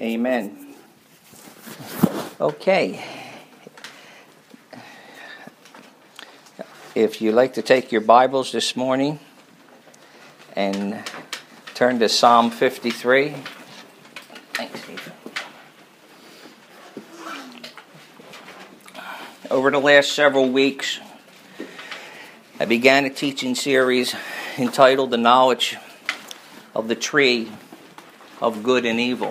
Amen. Okay. If you'd like to take your Bibles this morning and turn to Psalm 53. Thanks, Steve. Over the last several weeks, I began a teaching series entitled The Knowledge of the Tree of Good and Evil.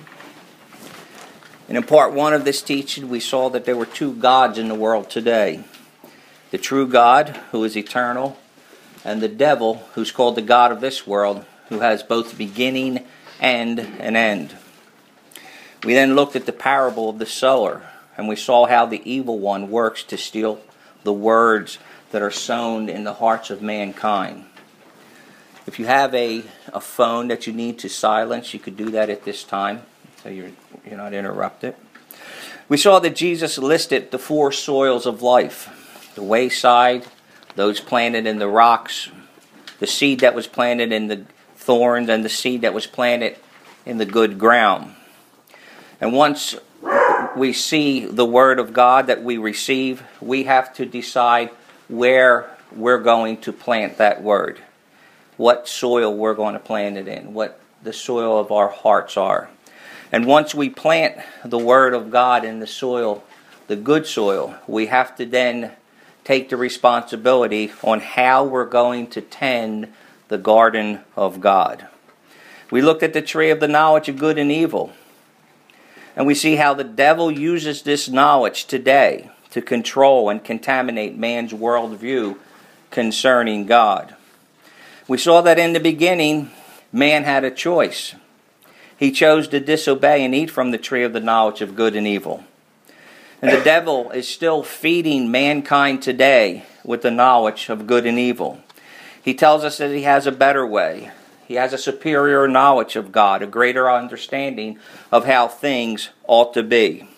And in part one of this teaching, we saw that there were two gods in the world today. The true God, who is eternal, and the devil, who's called the God of this world, who has both beginning and an end. We then looked at the parable of the sower, and we saw how the evil one works to steal the words that are sown in the hearts of mankind. If you have a phone that you need to silence, you could do that at this time, so you're not interrupted. We saw that Jesus listed the four soils of life: the wayside, those planted in the rocks, the seed that was planted in the thorns, and the seed that was planted in the good ground. And once we see the Word of God that we receive, we have to decide where we're going to plant that Word, what soil we're going to plant it in, what the soil of our hearts are. And once we plant the Word of God in the soil, the good soil, we have to then take the responsibility on how we're going to tend the garden of God. We looked at the tree of the knowledge of good and evil, and we see how the devil uses this knowledge today to control and contaminate man's worldview concerning God. We saw that in the beginning, man had a choice. He chose to disobey and eat from the tree of the knowledge of good and evil. And the devil is still feeding mankind today with the knowledge of good and evil. He tells us that he has a better way. He has a superior knowledge of God, a greater understanding of how things ought to be.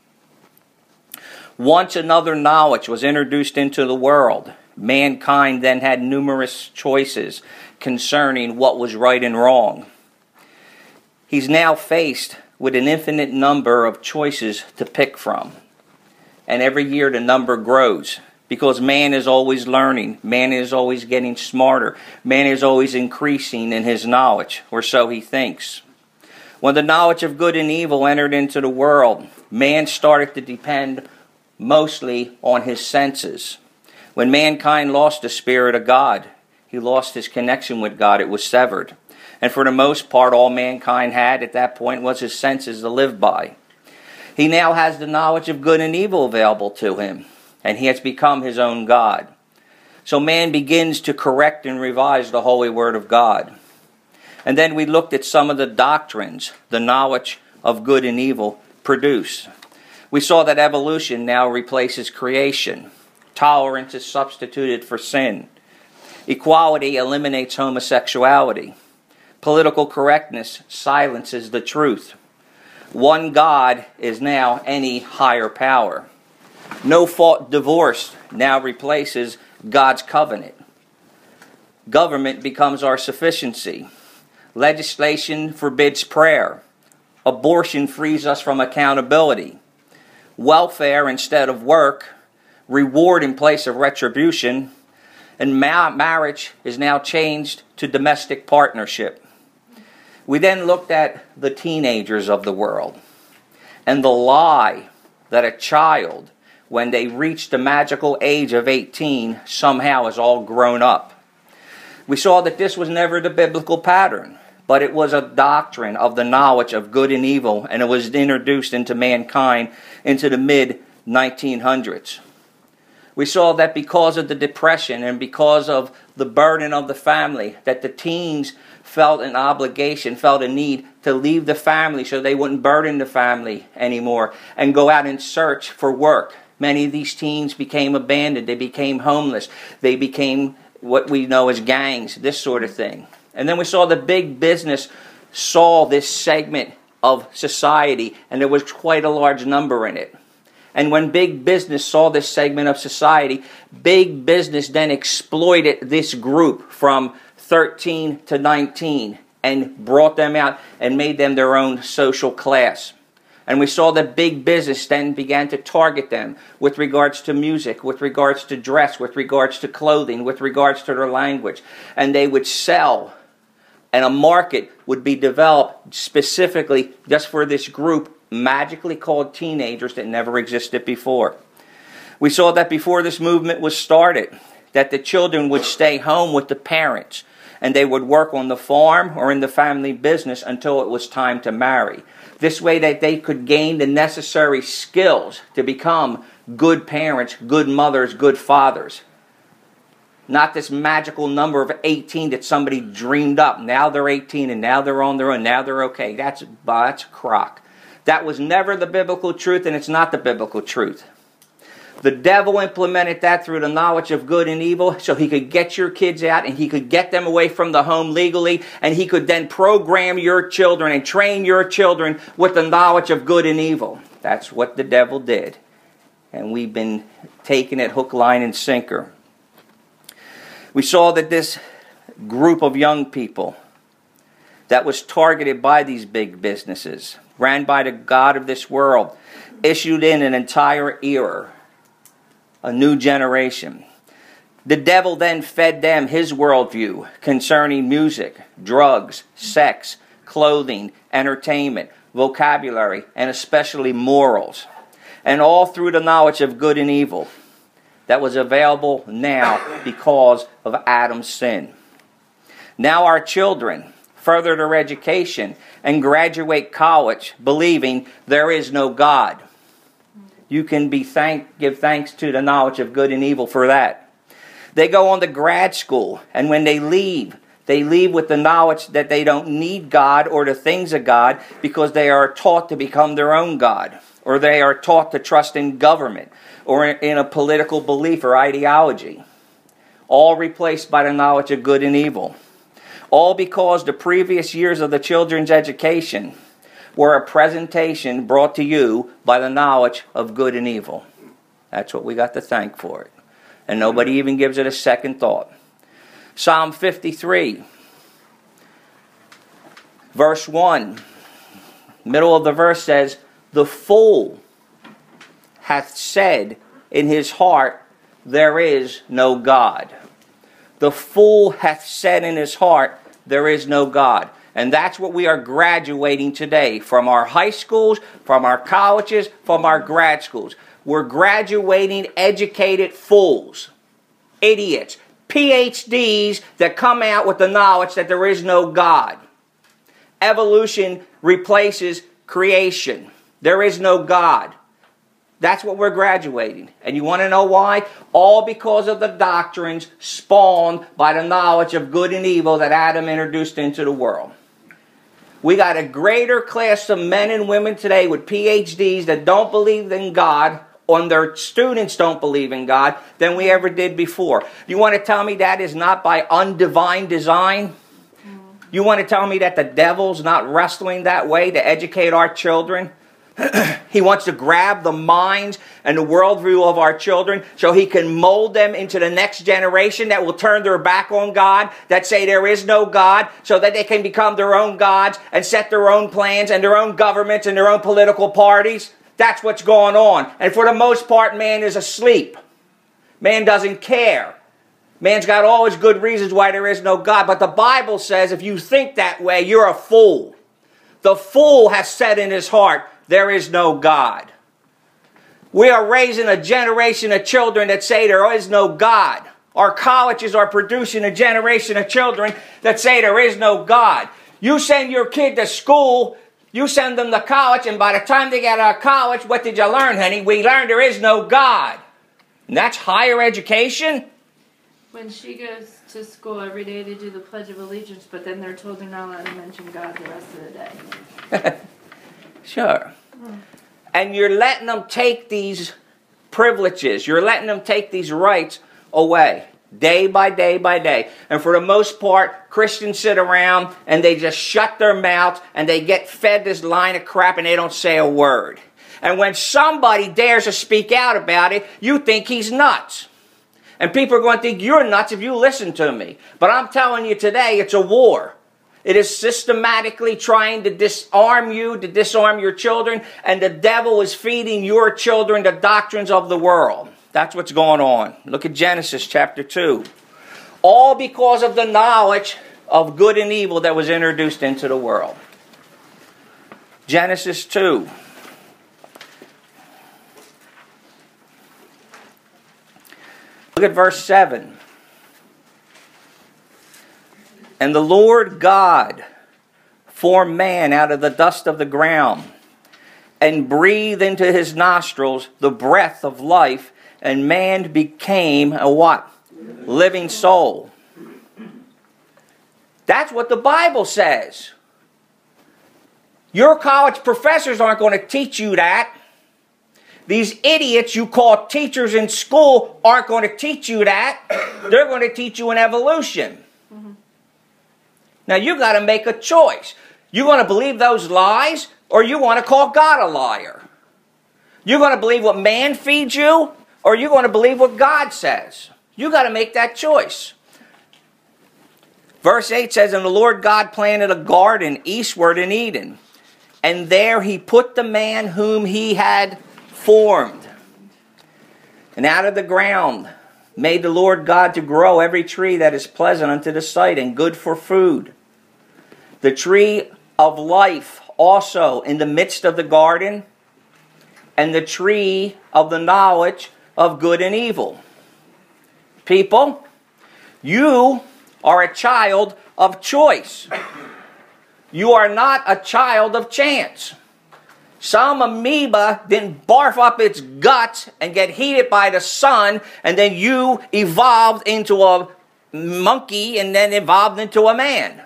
Once another knowledge was introduced into the world, mankind then had numerous choices concerning what was right and wrong. He's now faced with an infinite number of choices to pick from. And every year the number grows because man is always learning. Man is always getting smarter. Man is always increasing in his knowledge, or so he thinks. When the knowledge of good and evil entered into the world, man started to depend mostly on his senses. When mankind lost the Spirit of God, he lost his connection with God. It was severed. And for the most part, all mankind had at that point was his senses to live by. He now has the knowledge of good and evil available to him, and he has become his own God. So man begins to correct and revise the holy word of God. And then we looked at some of the doctrines the knowledge of good and evil produce. We saw that evolution now replaces creation. Tolerance is substituted for sin. Equality eliminates homosexuality. Political correctness silences the truth. One God is now any higher power. No-fault divorce now replaces God's covenant. Government becomes our sufficiency. Legislation forbids prayer. Abortion frees us from accountability. Welfare instead of work. Reward in place of retribution. And marriage is now changed to domestic partnership. We then looked at the teenagers of the world and the lie that a child, when they reach the magical age of 18, somehow is all grown up. We saw that this was never the biblical pattern, but it was a doctrine of the knowledge of good and evil, and it was introduced into mankind into the mid-1900s. We saw that because of the depression and because of the burden of the family, that the teens felt an obligation, felt a need to leave the family so they wouldn't burden the family anymore and go out and search for work. Many of these teens became abandoned. They became homeless. They became what we know as gangs, this sort of thing. And then we saw the big business saw this segment of society, and there was quite a large number in it. And when big business saw this segment of society, big business then exploited this group from 13 to 19 and brought them out and made them their own social class. And we saw that big business then began to target them with regards to music, with regards to dress, with regards to clothing, with regards to their language. And they would sell, and a market would be developed specifically just for this group, magically called teenagers, that never existed before. We saw that before this movement was started, that the children would stay home with the parents, and they would work on the farm or in the family business until it was time to marry. This way that they could gain the necessary skills to become good parents, good mothers, good fathers. Not this magical number of 18 that somebody dreamed up. Now they're 18 and now they're on their own. Now they're okay. That's a crock. That was never the biblical truth, and it's not the biblical truth. The devil implemented that through the knowledge of good and evil so he could get your kids out and he could get them away from the home legally, and he could then program your children and train your children with the knowledge of good and evil. That's what the devil did. And we've been taking it hook, line, and sinker. We saw that this group of young people that was targeted by these big businesses, ran by the God of this world, issued in an entire era, a new generation. The devil then fed them his worldview concerning music, drugs, sex, clothing, entertainment, vocabulary, and especially morals. And all through the knowledge of good and evil that was available now because of Adam's sin. Now our children further their education and graduate college believing there is no God. You can give thanks to the knowledge of good and evil for that. They go on to grad school, and when they leave with the knowledge that they don't need God or the things of God because they are taught to become their own God, or they are taught to trust in government or in a political belief or ideology. All replaced by the knowledge of good and evil. All because the previous years of the children's education were a presentation brought to you by the knowledge of good and evil. That's what we got to thank for it. And nobody even gives it a second thought. Psalm 53, verse 1. Middle of the verse says, "The fool hath said in his heart, there is no God." The fool hath said in his heart, there is no God. And that's what we are graduating today from our high schools, from our colleges, from our grad schools. We're graduating educated fools, idiots, PhDs that come out with the knowledge that there is no God. Evolution replaces creation. There is no God. That's what we're graduating. And you want to know why? All because of the doctrines spawned by the knowledge of good and evil that Adam introduced into the world. We got a greater class of men and women today with PhDs that don't believe in God, or their students don't believe in God, than we ever did before. You want to tell me that is not by undivine design? You want to tell me that the devil's not wrestling that way to educate our children? He wants to grab the minds and the worldview of our children so he can mold them into the next generation that will turn their back on God, that say there is no God, so that they can become their own gods and set their own plans and their own governments and their own political parties. That's what's going on. And for the most part, man is asleep. Man doesn't care. Man's got all his good reasons why there is no God. But the Bible says if you think that way, you're a fool. The fool has said in his heart, there is no God. We are raising a generation of children that say there is no God. Our colleges are producing a generation of children that say there is no God. You send your kid to school, you send them to college, and by the time they get out of college, what did you learn, honey? We learned there is no God. And that's higher education? When she goes to school every day to do the Pledge of Allegiance, but then they're told they're not allowed to mention God the rest of the day. Sure. And you're letting them take these privileges. You're letting them take these rights away. Day by day by day. And for the most part, Christians sit around and they just shut their mouths and they get fed this line of crap and they don't say a word. And when somebody dares to speak out about it, you think he's nuts. And people are going to think you're nuts if you listen to me. But I'm telling you today, it's a war. It is systematically trying to disarm you, to disarm your children, and the devil is feeding your children the doctrines of the world. That's what's going on. Look at Genesis chapter 2. All because of the knowledge of good and evil that was introduced into the world. Genesis 2. Look at verse 7. And the Lord God formed man out of the dust of the ground, and breathed into his nostrils the breath of life, and man became a what? Living soul. That's what the Bible says. Your college professors aren't going to teach you that. These idiots you call teachers in school aren't going to teach you that. They're going to teach you an evolution. Now you've got to make a choice. You want to believe those lies, or you want to call God a liar? You're going to believe what man feeds you, or you're going to believe what God says? You've got to make that choice. Verse 8 says, And the Lord God planted a garden eastward in Eden, and there he put the man whom he had formed. And out of the ground made the Lord God to grow every tree that is pleasant unto the sight and good for food. The tree of life also in the midst of the garden, and the tree of the knowledge of good and evil. People, you are a child of choice. You are not a child of chance. Some amoeba didn't barf up its guts and get heated by the sun, and then you evolved into a monkey and then evolved into a man.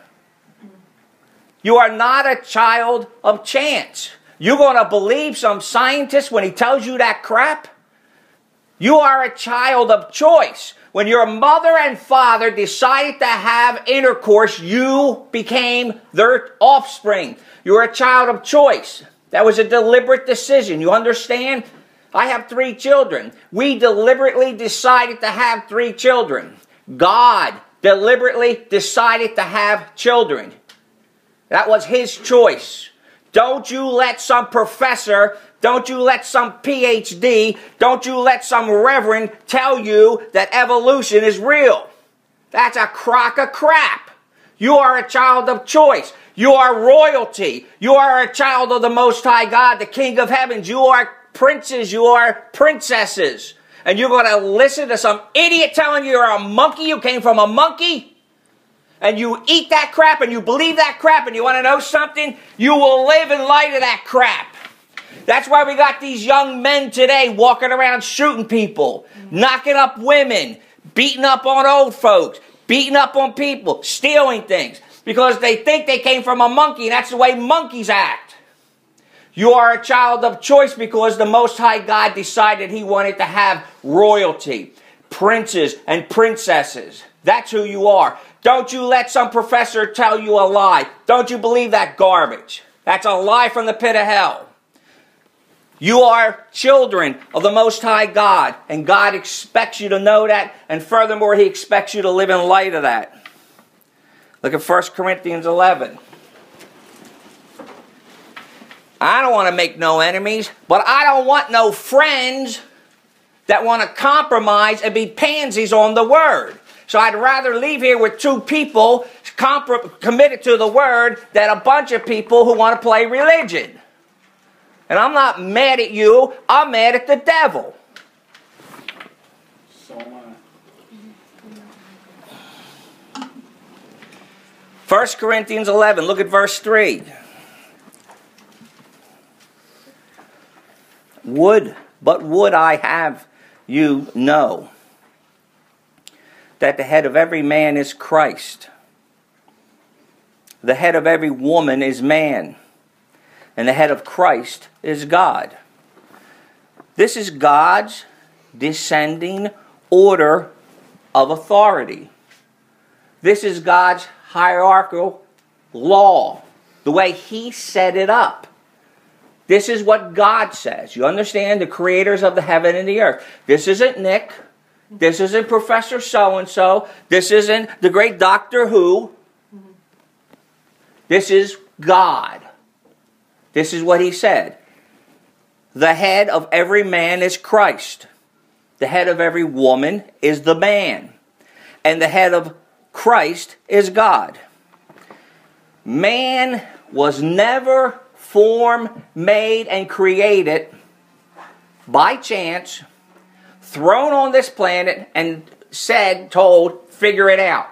You are not a child of chance. You're going to believe some scientist when he tells you that crap? You are a child of choice. When your mother and father decided to have intercourse, you became their offspring. You're a child of choice. That was a deliberate decision. You understand? I have 3 children. We deliberately decided to have 3 children. God deliberately decided to have children. That was his choice. Don't you let some professor, don't you let some PhD, don't you let some reverend tell you that evolution is real. That's a crock of crap. You are a child of choice. You are royalty. You are a child of the Most High God, the King of Heavens. You are princes. You are princesses. And you're going to listen to some idiot telling you you're a monkey, you came from a monkey, and you eat that crap and you believe that crap, and you want to know something? You will live in light of that crap. That's why we got these young men today walking around shooting people, knocking up women, beating up on old folks, beating up on people, stealing things. Because they think they came from a monkey, and that's the way monkeys act. You are a child of choice because the Most High God decided he wanted to have royalty, princes and princesses. That's who you are. Don't you let some professor tell you a lie. Don't you believe that garbage. That's a lie from the pit of hell. You are children of the Most High God, and God expects you to know that, and furthermore, he expects you to live in light of that. Look at 1 Corinthians 11. I don't want to make no enemies, but I don't want no friends that want to compromise and be pansies on the Word. So I'd rather leave here with 2 people committed to the Word than a bunch of people who want to play religion. And I'm not mad at you, I'm mad at the devil. So am I. 1 Corinthians 11, look at verse 3. Would I have you know that the head of every man is Christ. The head of every woman is man. And the head of Christ is God. This is God's descending order of authority. This is God's hierarchical law, the way he set it up. This is what God says. You understand? The creators of the heaven and the earth. This isn't Nick. This isn't Professor so-and-so. This isn't the great Doctor Who. This is God. This is what he said. The head of every man is Christ. The head of every woman is the man. And the head of Christ is God. Man was never formed, made, and created by chance, thrown on this planet, and told, figure it out.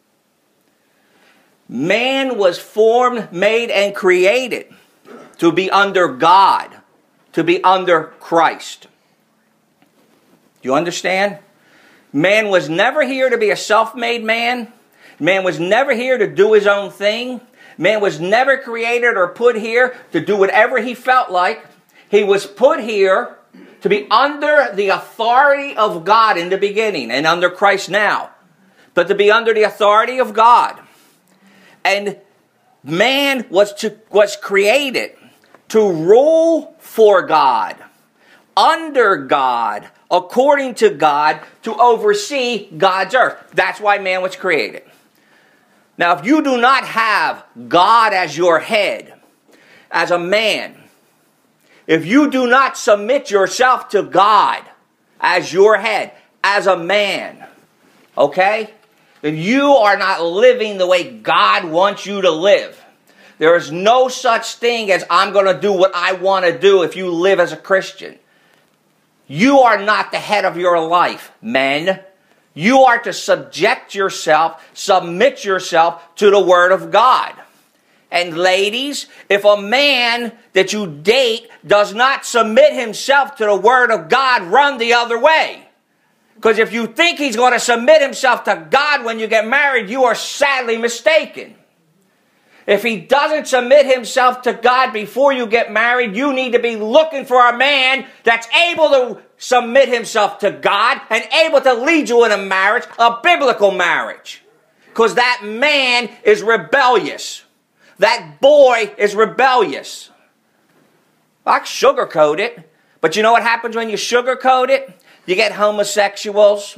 Man was formed, made, and created to be under God, to be under Christ. Do you understand? Man was never here to be a self-made man. Man was never here to do his own thing. Man was never created or put here to do whatever he felt like. He was put here to be under the authority of God in the beginning and under Christ now. But to be under the authority of God. And man was created to rule for God, under God, according to God, to oversee God's earth. That's why man was created. Now, if you do not have God as your head, as a man, if you do not submit yourself to God as your head, as a man, okay, then you are not living the way God wants you to live. There is no such thing as I'm going to do what I want to do if you live as a Christian. You are not the head of your life, men. You are to submit yourself to the Word of God. And ladies, if a man that you date does not submit himself to the Word of God, run the other way. Because if you think he's going to submit himself to God when you get married, you are sadly mistaken. If he doesn't submit himself to God before you get married, you need to be looking for a man that's able to submit himself to God and able to lead you in a marriage, a biblical marriage. Because that man is rebellious. That boy is rebellious. I sugarcoat it, but you know what happens when you sugarcoat it? You get homosexuals.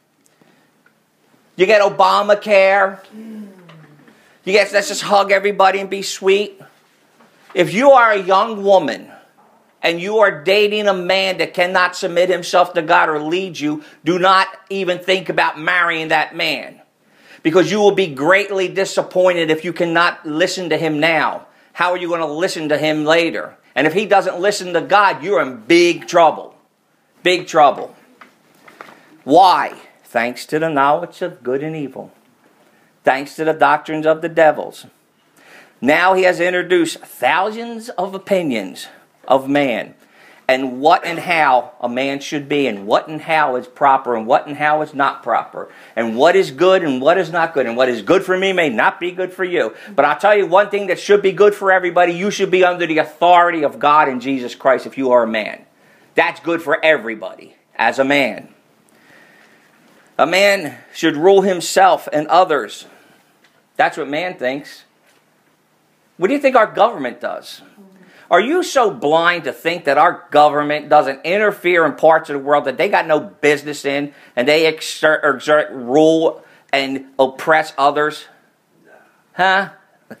You get Obamacare. You get, let's just hug everybody and be sweet. If you are a young woman and you are dating a man that cannot submit himself to God or lead you, do not even think about marrying that man. Because you will be greatly disappointed if you cannot listen to him now. How are you going to listen to him later? And if he doesn't listen to God, you're in big trouble. Big trouble. Why? Thanks to the knowledge of good and evil. Thanks to the doctrines of the devils. Now he has introduced thousands of opinions of man. And what and how a man should be. And what and how is proper. And what and how is not proper. And what is good and what is not good. And what is good for me may not be good for you. But I'll tell you one thing that should be good for everybody. You should be under the authority of God and Jesus Christ if you are a man. That's good for everybody as a man. A man should rule himself and others. That's what man thinks. What do you think our government does? Are you so blind to think that our government doesn't interfere in parts of the world that they got no business in, and they exert rule and oppress others? Huh?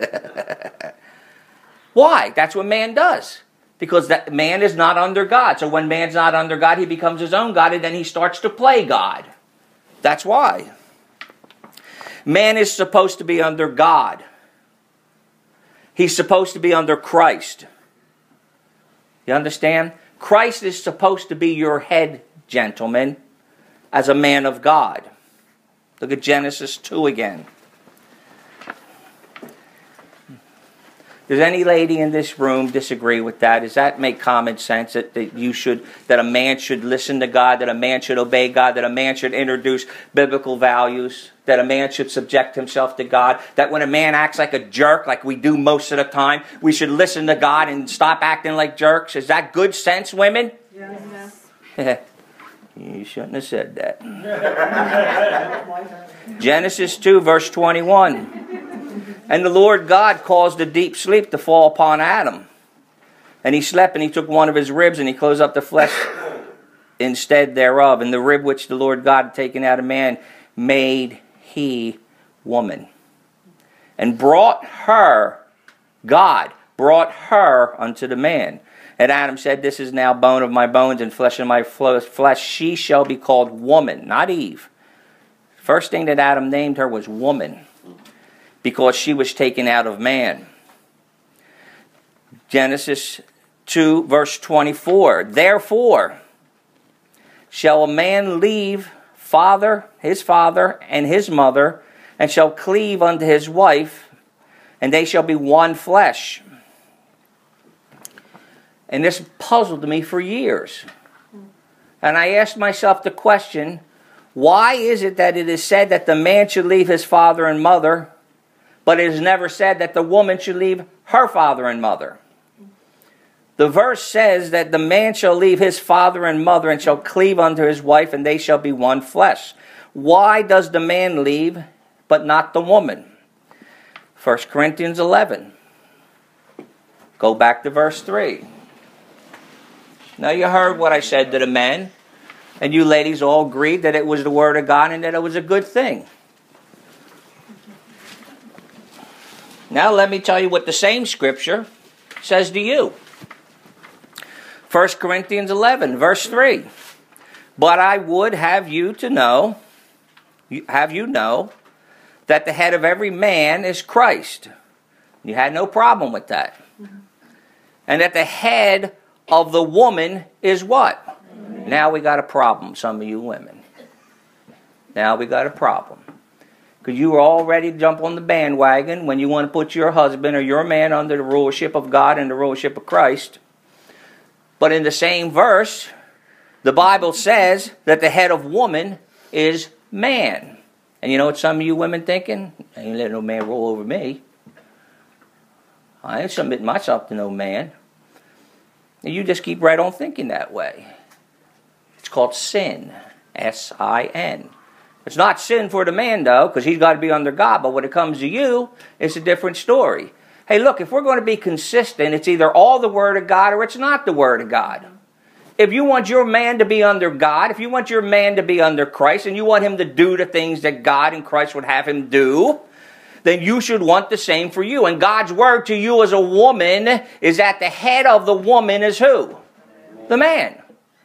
Why? That's what man does. Because that man is not under God. So when man's not under God, he becomes his own God, and then he starts to play God. That's why. Man is supposed to be under God. He's supposed to be under Christ. You understand? Christ is supposed to be your head, gentlemen, as a man of God. Look at Genesis 2 again. Does any lady in this room disagree with that? Does that make common sense that a man should listen to God, that a man should obey God, that a man should introduce biblical values, that a man should subject himself to God, that when a man acts like a jerk, like we do most of the time, we should listen to God and stop acting like jerks? Is that good sense, women? Yes. You shouldn't have said that. Genesis 2, verse 21. And the Lord God caused a deep sleep to fall upon Adam. And he slept, and he took one of his ribs, and he closed up the flesh instead thereof. And the rib which the Lord God had taken out of man made he woman. And brought her God brought her unto the man. And Adam said, this is now bone of my bones and flesh of my flesh. She shall be called woman, not Eve. First thing that Adam named her was woman, because she was taken out of man. Genesis 2, verse 24. Therefore shall a man leave his father and his mother, and shall cleave unto his wife, and they shall be one flesh. And this puzzled me for years. And I asked myself the question, why is it that it is said that the man should leave his father and mother, but it is never said that the woman should leave her father and mother? The verse says that the man shall leave his father and mother and shall cleave unto his wife, and they shall be one flesh. Why does the man leave, but not the woman? 1 Corinthians 11. Go back to verse 3. Now you heard what I said to the men, and you ladies all agreed that it was the Word of God and that it was a good thing. Now let me tell you what the same Scripture says to you. 1 Corinthians 11, verse 3. But I would have you know that the head of every man is Christ. You had no problem with that. And that the head of the woman is what? Now we got a problem, some of you women. Now we got a problem. Because you were all ready to jump on the bandwagon when you want to put your husband or your man under the rulership of God and the rulership of Christ. But in the same verse, the Bible says that the head of woman is man. And you know what some of you women thinking? I ain't letting no man rule over me. I ain't submitting myself to no man. And you just keep right on thinking that way. It's called sin. S-I-N. It's not sin for the man, though, because he's got to be under God. But when it comes to you, it's a different story. Hey, look, if we're going to be consistent, it's either all the Word of God or it's not the Word of God. If you want your man to be under God, if you want your man to be under Christ, and you want him to do the things that God and Christ would have him do, then you should want the same for you. And God's word to you as a woman is that the head of the woman is who? The man.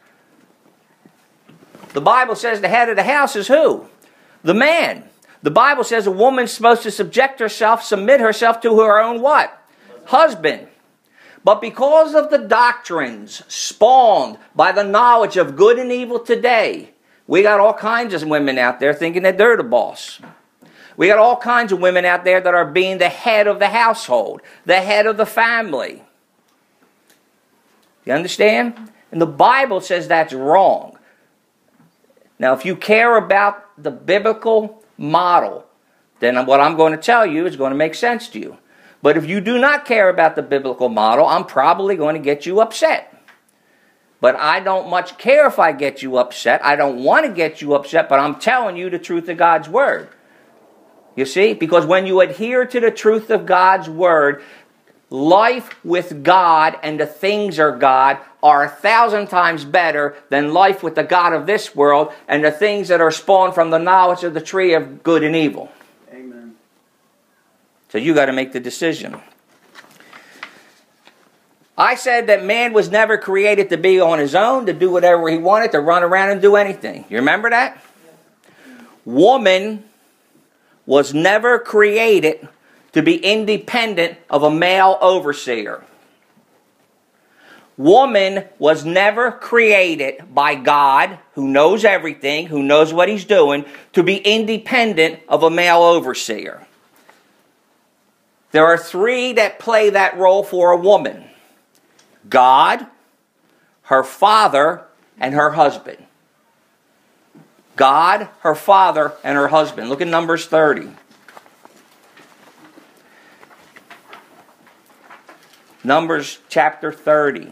The Bible says the head of the house is who? The man. The Bible says a woman's supposed to submit herself to her own what? Husband. But because of the doctrines spawned by the knowledge of good and evil today, we got all kinds of women out there thinking that they're the boss. We got all kinds of women out there that are being the head of the household, the head of the family. You understand? And the Bible says that's wrong. Now, if you care about the biblical model, then what I'm going to tell you is going to make sense to you. But if you do not care about the biblical model, I'm probably going to get you upset. But I don't much care if I get you upset. I don't want to get you upset, but I'm telling you the truth of God's word. You see? Because when you adhere to the truth of God's word, life with God and the things of God are 1,000 times better than life with the God of this world and the things that are spawned from the knowledge of the tree of good and evil. Amen. So you got to make the decision. I said that man was never created to be on his own, to do whatever he wanted, to run around and do anything. You remember that? Woman was never created to be independent of a male overseer. Woman was never created by God, who knows everything, who knows what he's doing, to be independent of a male overseer. There are three that play that role for a woman: God, her father, and her husband. God, her father, and her husband. Look at Numbers 30. Numbers chapter 30.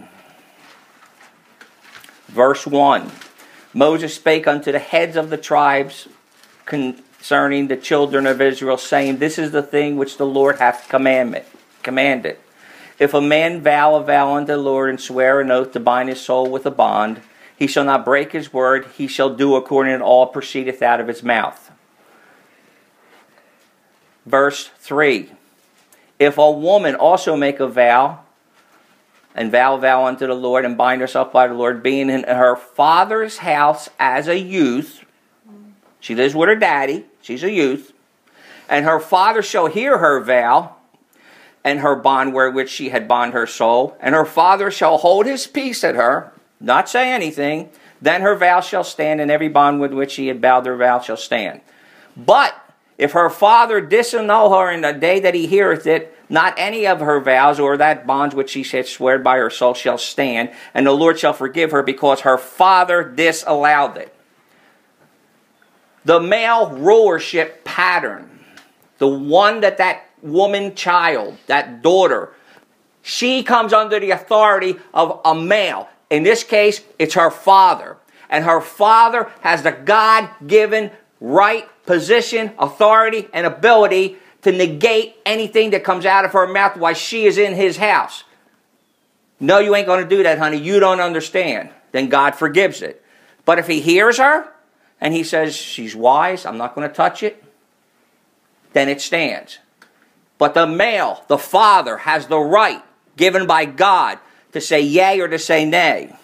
Verse 1. Moses spake unto the heads of the tribes concerning the children of Israel, saying, This is the thing which the Lord hath commanded. If a man vow a vow unto the Lord, and swear an oath to bind his soul with a bond, he shall not break his word, he shall do according to all proceedeth out of his mouth. Verse 3. If a woman also make a vow, and vow unto the Lord, and bind herself by the Lord, being in her father's house as a youth, she lives with her daddy, she's a youth, and her father shall hear her vow, and her bond wherewith she had bond her soul, and her father shall hold his peace at her, not say anything, then her vow shall stand, and every bond with which she had bowed her vow shall stand. But if her father disannul her in the day that he heareth it, not any of her vows or that bonds which she hath swear by her soul shall stand, and the Lord shall forgive her because her father disallowed it. The male rulership pattern, the one that woman child, that daughter, she comes under the authority of a male. In this case, it's her father. And her father has the God-given right, position, authority, and ability to negate anything that comes out of her mouth while she is in his house. No, you ain't going to do that, honey. You don't understand. Then God forgives it. But if he hears her and he says, she's wise, I'm not going to touch it, then it stands. But the male, the father, has the right given by God to say yea or to say nay.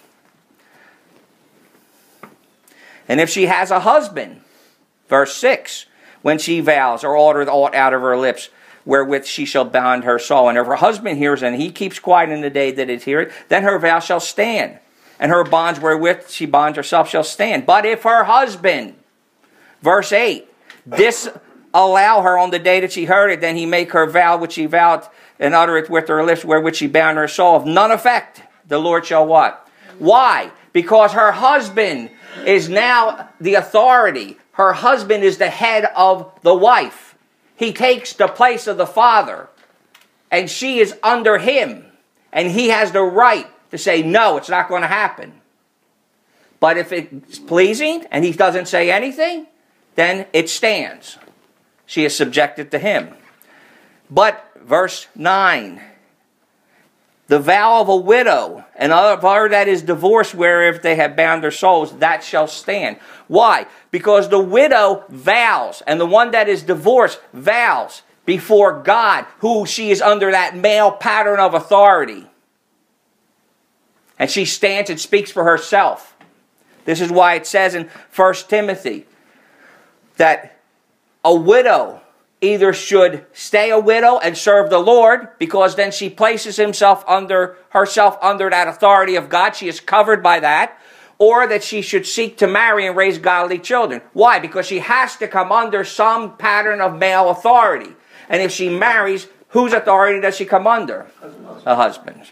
And if she has a husband, verse 6, when she vows or uttereth aught out of her lips, wherewith she shall bind her soul. And if her husband hears and he keeps quiet in the day that it heareth, then her vow shall stand, and her bonds wherewith she bonds herself shall stand. But if her husband, verse 8, disallow her on the day that she heard it, then he make her vow which she vowed and uttereth with her lips, wherewith she bound her soul, of none effect. The Lord shall what? Why? Because her husband is now the authority. Her husband is the head of the wife. He takes the place of the father. And she is under him. And he has the right to say, no, it's not going to happen. But if it's pleasing and he doesn't say anything, then it stands. She is subjected to him. But, verse 9, the vow of a widow, and of her that is divorced, whereof they have bound their souls, that shall stand. Why? Because the widow vows, and the one that is divorced vows before God, who she is under that male pattern of authority. And she stands and speaks for herself. This is why it says in 1 Timothy that a widow either should stay a widow and serve the Lord, because then she places herself under that authority of God. She is covered by that. Or that she should seek to marry and raise godly children. Why? Because she has to come under some pattern of male authority. And if she marries, whose authority does she come under? A husband's.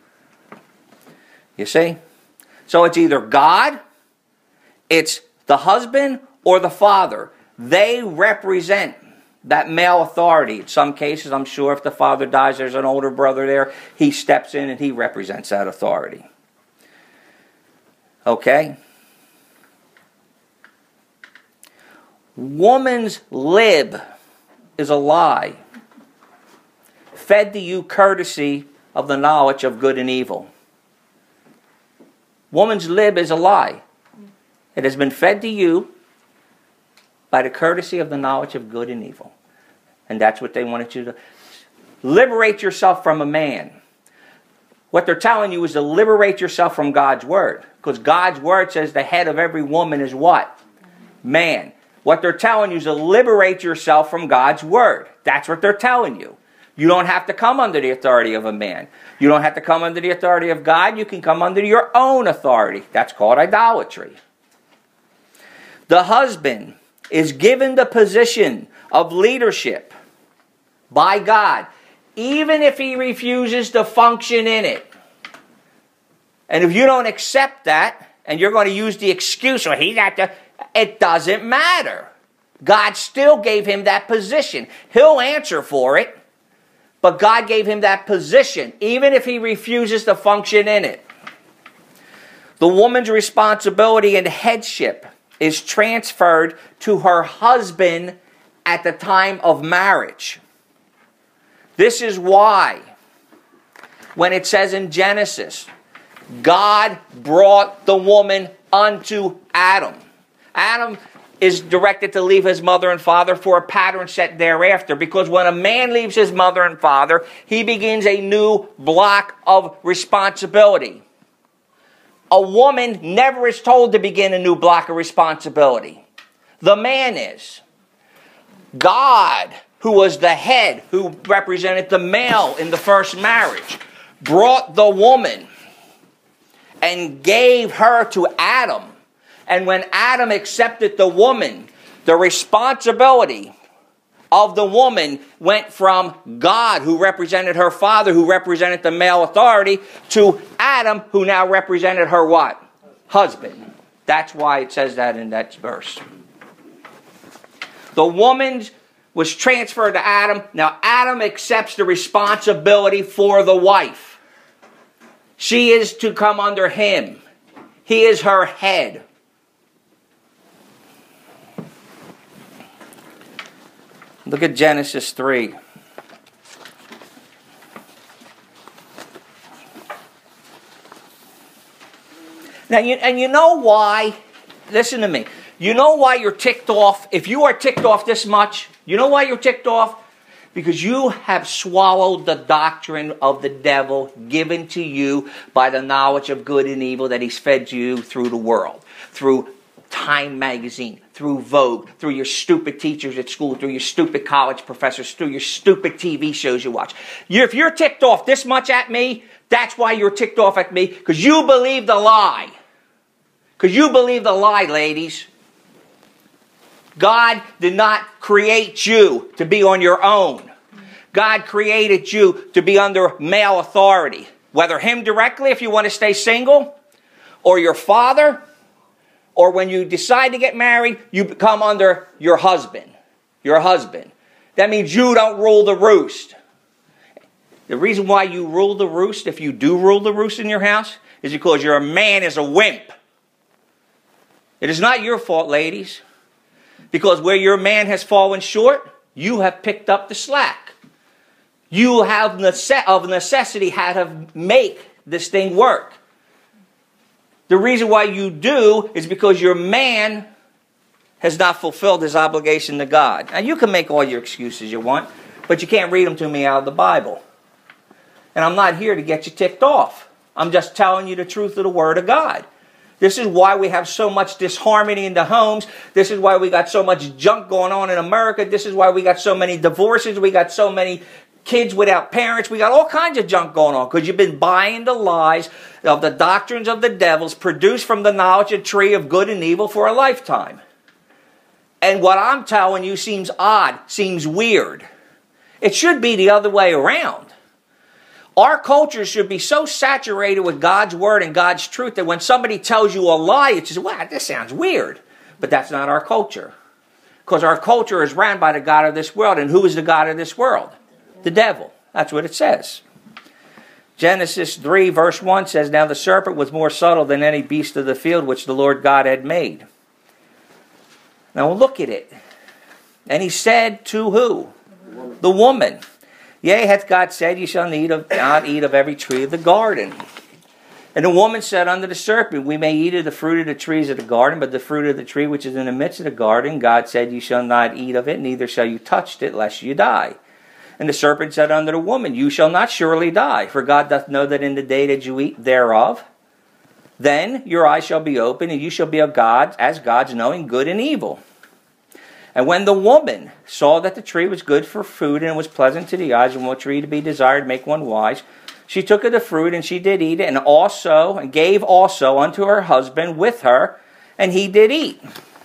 You see? So it's either God, it's the husband, or the father. They represent that male authority. In some cases, I'm sure if the father dies, there's an older brother there. He steps in and he represents that authority. Okay? Woman's lib is a lie, fed to you courtesy of the knowledge of good and evil. Woman's lib is a lie. It has been fed to you by the courtesy of the knowledge of good and evil. And that's what they wanted you to liberate yourself from a man. What they're telling you is to liberate yourself from God's word. Because God's word says the head of every woman is what? Man. What they're telling you is to liberate yourself from God's word. That's what they're telling you. You don't have to come under the authority of a man. You don't have to come under the authority of God. You can come under your own authority. That's called idolatry. The husband is given the position of leadership by God, even if he refuses to function in it. And if you don't accept that, and you're going to use the excuse, well, he's not the, it doesn't matter. God still gave him that position. He'll answer for it, but God gave him that position, even if he refuses to function in it. The woman's responsibility and headship is transferred to her husband at the time of marriage. This is why, when it says in Genesis, God brought the woman unto Adam. Adam is directed to leave his mother and father for a pattern set thereafter. Because when a man leaves his mother and father, he begins a new block of responsibility. A woman never is told to begin a new block of responsibility. The man is. God, who was the head, who represented the male in the first marriage, brought the woman and gave her to Adam. And when Adam accepted the woman, the responsibility of the woman went from God, who represented her father, who represented the male authority, to Adam, who now represented her what? Husband. That's why it says that in that verse. The woman was transferred to Adam. Now Adam accepts the responsibility for the wife. She is to come under him. He is her head. Look at Genesis 3. Now, you know why? Listen to me. You know why you're ticked off? If you are ticked off this much, you know why you're ticked off? Because you have swallowed the doctrine of the devil given to you by the knowledge of good and evil that he's fed you through the world. Through Time magazine, through Vogue, through your stupid teachers at school, through your stupid college professors, through your stupid TV shows you watch. If you're ticked off this much at me, that's why you're ticked off at me, because you believe the lie. Because you believe the lie, ladies. God did not create you to be on your own. God created you to be under male authority. Whether him directly, if you want to stay single, or your father, or when you decide to get married, you become under your husband. Your husband. That means you don't rule the roost. The reason why you rule the roost, if you do rule the roost in your house, is because your man is a wimp. It is not your fault, ladies. Because where your man has fallen short, you have picked up the slack. You have of necessity had to make this thing work. The reason why you do is because your man has not fulfilled his obligation to God. Now, you can make all your excuses you want, but you can't read them to me out of the Bible. And I'm not here to get you ticked off. I'm just telling you the truth of the Word of God. This is why we have so much disharmony in the homes. This is why we got so much junk going on in America. This is why we got so many divorces. We got so many kids without parents. We got all kinds of junk going on because you've been buying the lies of the doctrines of the devils produced from the knowledge of tree of good and evil for a lifetime. And what I'm telling you seems odd, seems weird. It should be the other way around. Our culture should be so saturated with God's word and God's truth that when somebody tells you a lie, it's just, wow, this sounds weird. But that's not our culture. Because our culture is ran by the God of this world. And who is the God of this world? The devil. That's what it says. Genesis 3 verse 1 says, Now the serpent was more subtle than any beast of the field which the Lord God had made. Now look at it. And he said to who? The woman. Yea, hath God said, Ye shall not eat of every tree of the garden. And the woman said unto the serpent, We may eat of the fruit of the trees of the garden, but the fruit of the tree which is in the midst of the garden, God said, Ye shall not eat of it, neither shall you touch it, lest you die. And the serpent said unto the woman, You shall not surely die, for God doth know that in the day that you eat thereof, then your eyes shall be opened, and you shall be of God, as gods, knowing good and evil. And when the woman saw that the tree was good for food, and was pleasant to the eyes, and a tree to be desired to make one wise, she took of the fruit, and she did eat it, and gave also unto her husband with her, and he did eat.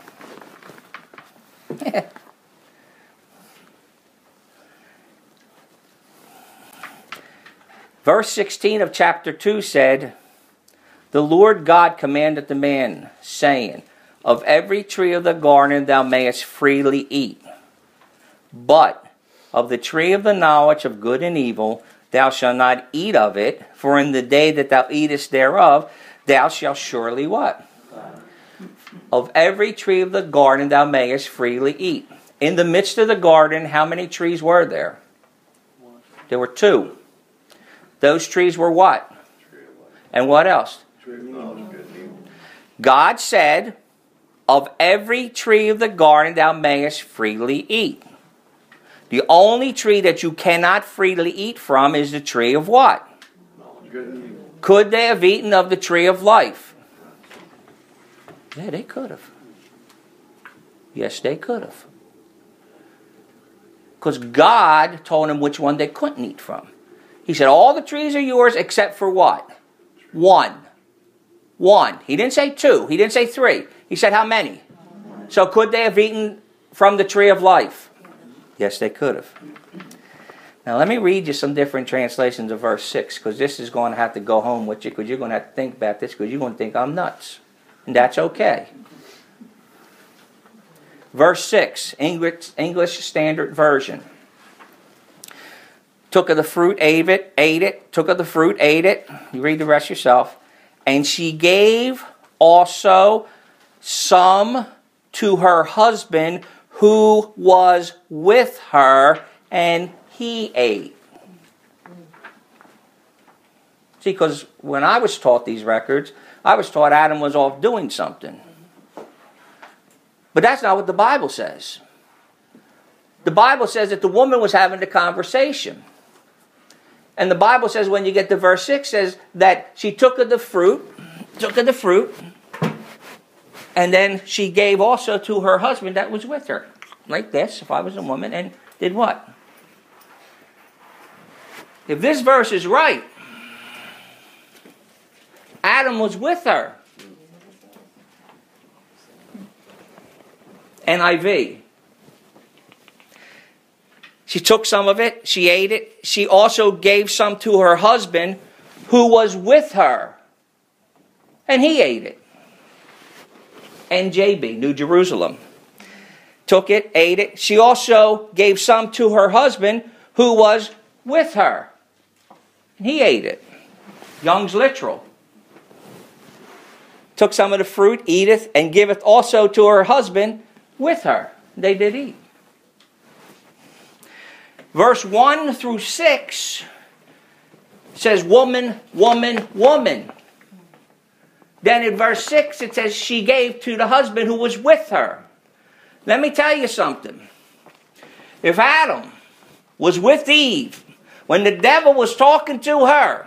Verse 16 of chapter 2 said, The Lord God commanded the man, saying, Of every tree of the garden thou mayest freely eat, but of the tree of the knowledge of good and evil thou shalt not eat of it, for in the day that thou eatest thereof thou shalt surely what? Of every tree of the garden thou mayest freely eat. In the midst of the garden, how many trees were there? There were two. Those trees were what? And what else? God said, Of every tree of the garden thou mayest freely eat. The only tree that you cannot freely eat from is the tree of what? Could they have eaten of the tree of life? Yeah, they could have. Yes, they could have. Because God told them which one they couldn't eat from. He said, all the trees are yours except for what? One. One. He didn't say two. He didn't say three. He said how many? So could they have eaten from the tree of life? Yes, they could have. Now let me read you some different translations of verse 6, because this is going to have to go home with you, because you're going to have to think about this, because you're going to think I'm nuts. And that's okay. Verse 6, English Standard Version. Took of the fruit, ate it. Took of the fruit, ate it. You read the rest yourself. And she gave also some to her husband who was with her, and he ate. See, because when I was taught these records, I was taught Adam was off doing something. But that's not what the Bible says. The Bible says that the woman was having the conversation. And the Bible says when you get to verse 6 says that she took of the fruit, and then she gave also to her husband that was with her. Like this, if I was a woman, and did what? If this verse is right, Adam was with her. NIV. She took some of it, she ate it. She also gave some to her husband who was with her, and he ate it. NJB, New Jerusalem. Took it, ate it. She also gave some to her husband who was with her, and he ate it. Young's Literal. Took some of the fruit, eateth, and giveth also to her husband with her. They did eat. Verse 1 through 6 says woman, woman, woman. Then in verse 6 it says she gave to the husband who was with her. Let me tell you something. If Adam was with Eve when the devil was talking to her,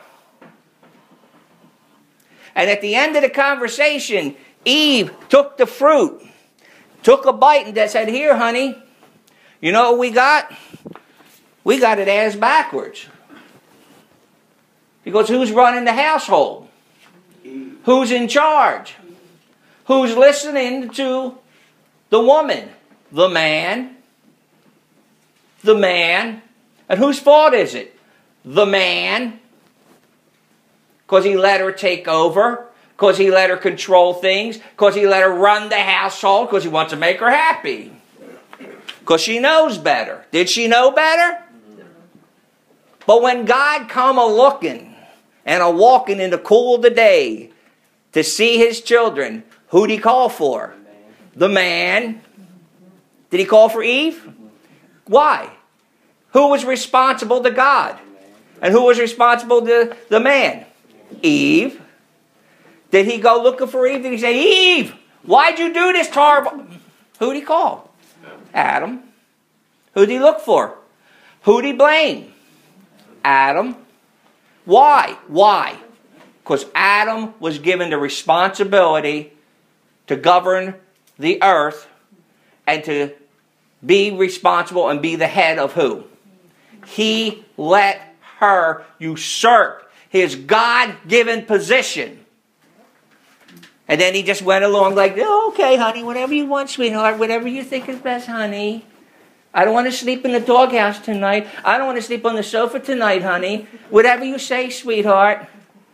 and at the end of the conversation, Eve took the fruit, took a bite, and said, here, honey, you know what we got? We got it ass backwards. Because who's running the household? Who's in charge? Who's listening to the woman? The man. The man. And whose fault is it? The man. Because he let her take over. Because he let her control things. Because he let her run the household. Because he wants to make her happy. Because she knows better. Did she know better? But when God come a-looking and a-walking in the cool of the day to see his children, who'd he call for? The man. Did he call for Eve? Why? Who was responsible to God? And who was responsible to the man? Eve. Did he go looking for Eve? Did he say, Eve, why'd you do this horrible? Who'd he call? Adam. Who'd he look for? Who'd he blame? Adam. Why? Why? Because Adam was given the responsibility to govern the earth and to be responsible and be the head of who? He let her usurp his God-given position. And then he just went along like, oh, okay, honey, whatever you want, sweetheart, whatever you think is best, honey. I don't want to sleep in the doghouse tonight. I don't want to sleep on the sofa tonight, honey. Whatever you say, sweetheart.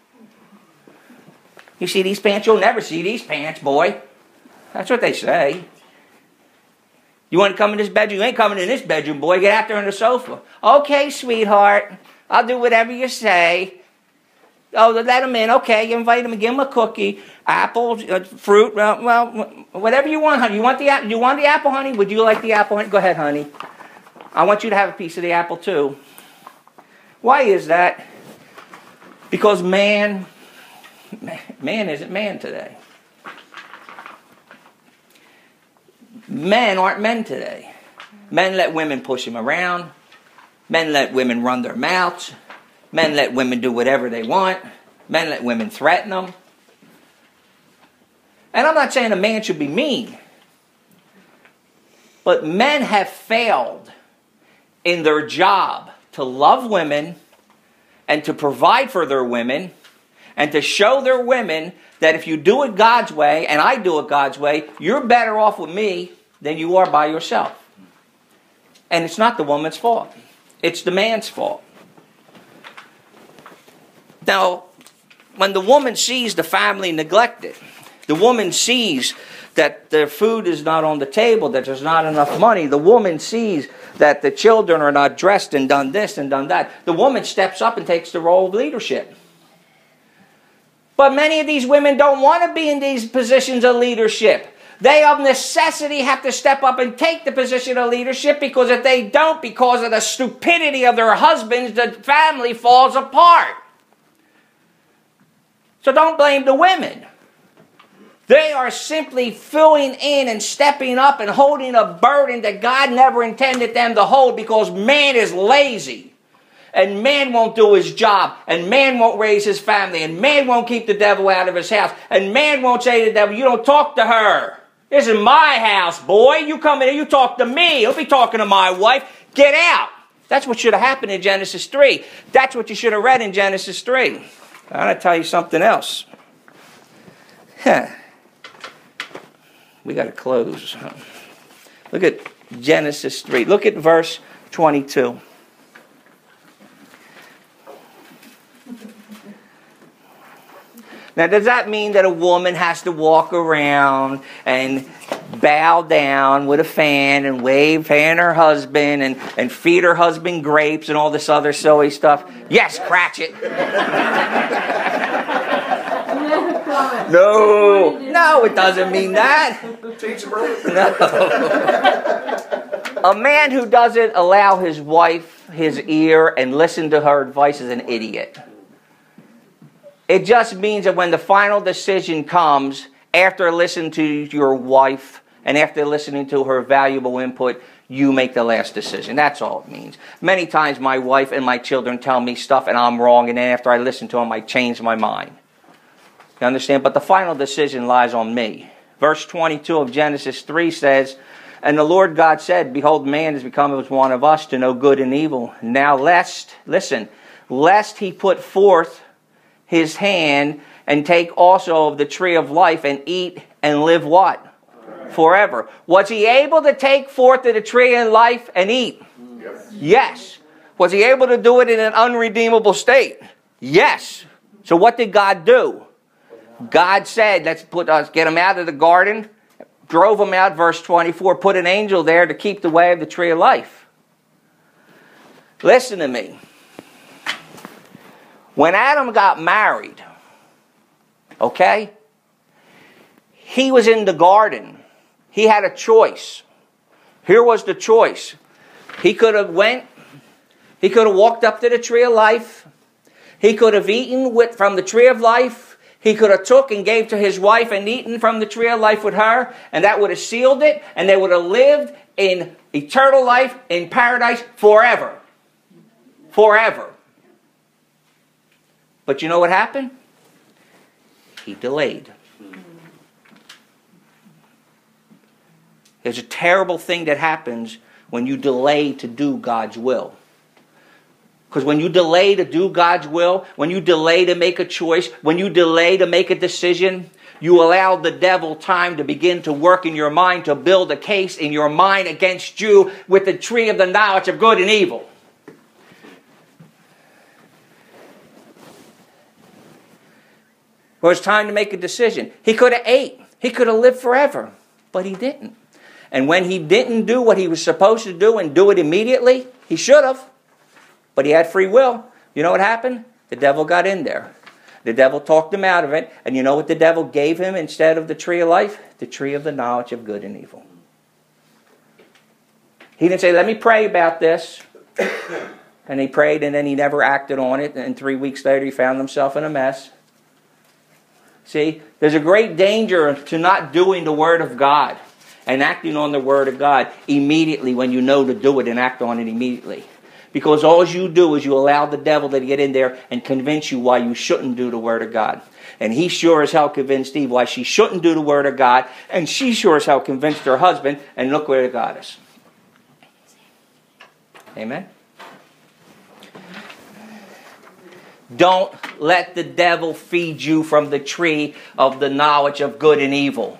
You see these pants? You'll never see these pants, boy. That's what they say. You want to come in this bedroom? You ain't coming in this bedroom, boy. Get out there on the sofa. Okay, sweetheart. I'll do whatever you say. Oh, let him in. Okay, you invite him and give him a cookie, apple, fruit. Well, whatever you want, honey. You want the apple, honey? Would you like the apple, honey? Go ahead, honey. I want you to have a piece of the apple too. Why is that? Because man isn't man today. men aren't men today. Men let women push them around. Men let women run their mouths. Men let women do whatever they want. Men let women threaten them. And I'm not saying a man should be mean. But men have failed in their job to love women and to provide for their women and to show their women that if you do it God's way and I do it God's way, you're better off with me than you are by yourself. And it's not the woman's fault. It's the man's fault. Now, when the woman sees the family neglected, the woman sees that their food is not on the table, that there's not enough money, the woman sees that the children are not dressed and done this and done that, the woman steps up and takes the role of leadership. But many of these women don't want to be in these positions of leadership. They of necessity have to step up and take the position of leadership, because if they don't, because of the stupidity of their husbands, the family falls apart. So don't blame the women. They are simply filling in and stepping up and holding a burden that God never intended them to hold, because man is lazy. And man won't do his job. And man won't raise his family. And man won't keep the devil out of his house. And man won't say to the devil, you don't talk to her. This is my house, boy. You come in here, you talk to me. You'll be talking to my wife. Get out. That's what should have happened in Genesis 3. That's what you should have read in Genesis 3. I'm going to tell you something else. We got to close. Look at Genesis 3. Look at verse 22. Now, does that mean that a woman has to walk around and bow down with a fan and wave fan her husband and feed her husband grapes and all this other silly stuff? Yes, Cratchit. No, it doesn't mean that. No. A man who doesn't allow his wife his ear and listen to her advice is an idiot. It just means that when the final decision comes, after listening to your wife and after listening to her valuable input, you make the last decision. That's all it means. Many times my wife and my children tell me stuff and I'm wrong, and then after I listen to them, I change my mind. You understand? But the final decision lies on me. Verse 22 of Genesis 3 says, and the Lord God said, behold, man has become as one of us to know good and evil. Now lest he put forth his hand and take also of the tree of life and eat and live what? Forever. Was he able to take forth of the tree of life and eat? Yes. Was he able to do it in an unredeemable state? Yes. So what did God do? God said, let's get him out of the garden, drove him out, verse 24, put an angel there to keep the way of the tree of life. Listen to me. When Adam got married, okay, he was in the garden. He had a choice. Here was the choice. He could have walked up to the tree of life. He could have eaten from the tree of life. He could have took and gave to his wife and eaten from the tree of life with her, and that would have sealed it, and they would have lived in eternal life in paradise forever. Forever. But you know what happened? He delayed. There's a terrible thing that happens when you delay to do God's will. Because when you delay to do God's will, when you delay to make a choice, when you delay to make a decision, you allow the devil time to begin to work in your mind, to build a case in your mind against you with the tree of the knowledge of good and evil. Well, it's time to make a decision. He could have ate. He could have lived forever. But he didn't. And when he didn't do what he was supposed to do and do it immediately, he should have. But he had free will. You know what happened? The devil got in there. The devil talked him out of it. And you know what the devil gave him instead of the tree of life? The tree of the knowledge of good and evil. He didn't say, let me pray about this. And he prayed, and then he never acted on it. And 3 weeks later, he found himself in a mess. See, there's a great danger to not doing the Word of God. and acting on the Word of God immediately when you know to do it, and act on it immediately. Because all you do is you allow the devil to get in there and convince you why you shouldn't do the Word of God. And he sure as hell convinced Eve why she shouldn't do the Word of God, and she sure as hell convinced her husband, and look where it got us. Amen? Don't let the devil feed you from the tree of the knowledge of good and evil.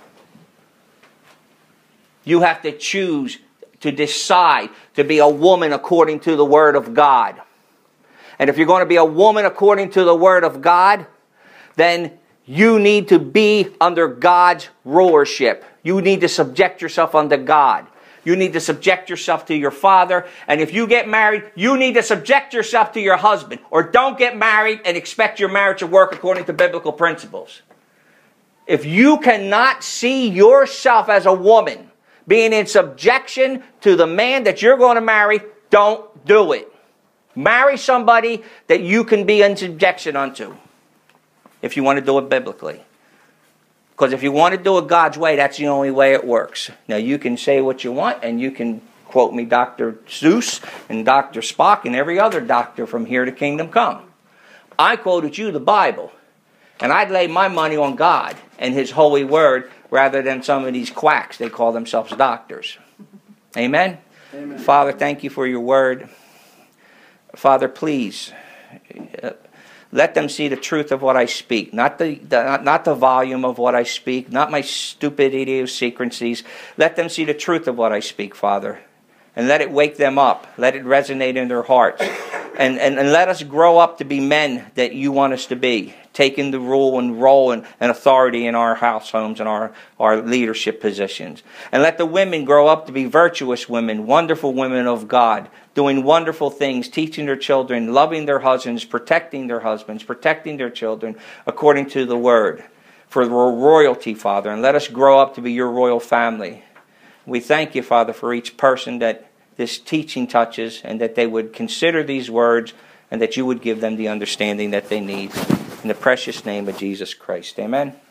You have to choose to decide to be a woman according to the Word of God. And if you're going to be a woman according to the Word of God, then you need to be under God's rulership. You need to subject yourself unto God. You need to subject yourself to your father. And if you get married, you need to subject yourself to your husband. Or don't get married and expect your marriage to work according to biblical principles. If you cannot see yourself as a woman being in subjection to the man that you're going to marry, don't do it. Marry somebody that you can be in subjection unto, if you want to do it biblically. Because if you want to do it God's way, that's the only way it works. Now, you can say what you want, and you can quote me Dr. Seuss and Dr. Spock and every other doctor from here to Kingdom Come. I quoted you the Bible, and I'd lay my money on God and His holy word rather than some of these quacks. They call themselves doctors. Amen? Amen. Father, thank you for your word. Father, please, let them see the truth of what I speak, not the volume of what I speak, not my stupid idiosyncrasies. Let them see the truth of what I speak, Father, and let it wake them up. Let it resonate in their hearts, and let us grow up to be men that you want us to be, taking the role and authority in our house homes and our leadership positions. And let the women grow up to be virtuous women, wonderful women of God, doing wonderful things, teaching their children, loving their husbands, protecting their children, according to the Word, for royalty, Father. And let us grow up to be your royal family. We thank you, Father, for each person that this teaching touches, and that they would consider these words, and that you would give them the understanding that they need. In the precious name of Jesus Christ. Amen.